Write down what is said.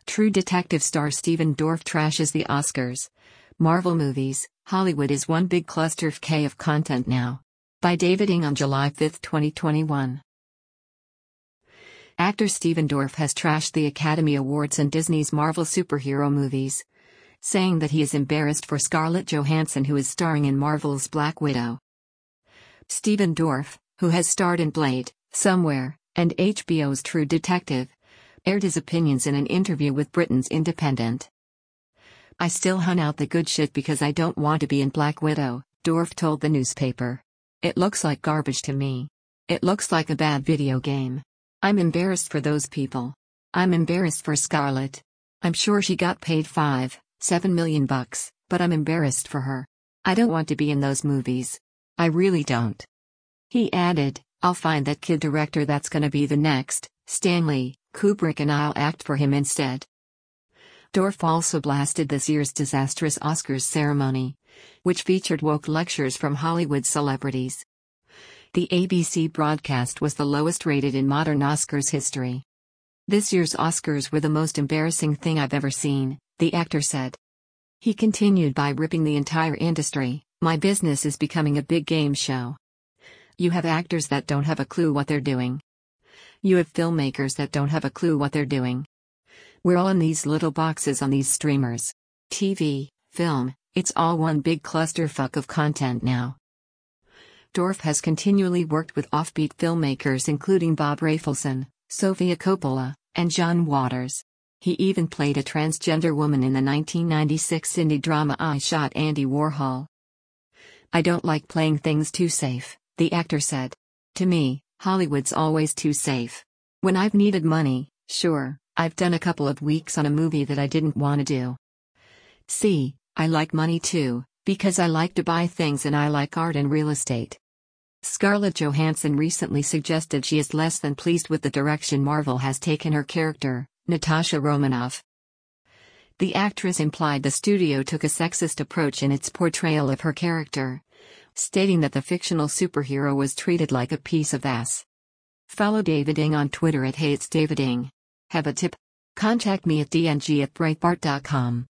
True Detective star Stephen Dorff trashes the Oscars. Marvel movies, Hollywood is one big cluster of content now. By David Ng on July 5, 2021. Actor Stephen Dorff has trashed the Academy Awards and Disney's Marvel superhero movies, saying that he is embarrassed for Scarlett Johansson, who is starring in Marvel's Black Widow. Stephen Dorff, who has starred in Blade, Somewhere, and HBO's True Detective, aired his opinions in an interview with Britain's Independent. "I still hunt out the good shit because I don't want to be in Black Widow," Dorff told the newspaper. "It looks like garbage to me. It looks like a bad video game. I'm embarrassed for those people. I'm embarrassed for Scarlett. I'm sure she got paid $5-7 million, but I'm embarrassed for her. I don't want to be in those movies. I really don't." He added, "I'll find that kid director that's gonna be the next Stanley Kubrick and I'll act for him instead." Dorff also blasted this year's disastrous Oscars ceremony, which featured woke lectures from Hollywood celebrities. The ABC broadcast was the lowest rated in modern Oscars history. "This year's Oscars were the most embarrassing thing I've ever seen," the actor said. He continued by ripping the entire industry. "My business is becoming a big game show. You have actors that don't have a clue what they're doing. You have filmmakers that don't have a clue what they're doing. We're all in these little boxes on these streamers. TV, film, it's all one big clusterfuck of content now." Dorff has continually worked with offbeat filmmakers including Bob Rafelson, Sofia Coppola, and John Waters. He even played a transgender woman in the 1996 indie drama I Shot Andy Warhol. "I don't like playing things too safe," the actor said. "To me, Hollywood's always too safe. When I've needed money, sure, I've done a couple of weeks on a movie that I didn't want to do. See, I like money too, because I like to buy things and I like art and real estate." Scarlett Johansson recently suggested she is less than pleased with the direction Marvel has taken her character, Natasha Romanoff. The actress implied the studio took a sexist approach in its portrayal of her character, stating that the fictional superhero was treated like a piece of ass. Follow David Ng on Twitter @HatesDavidNg. Have a tip? Contact me at dng@breitbart.com.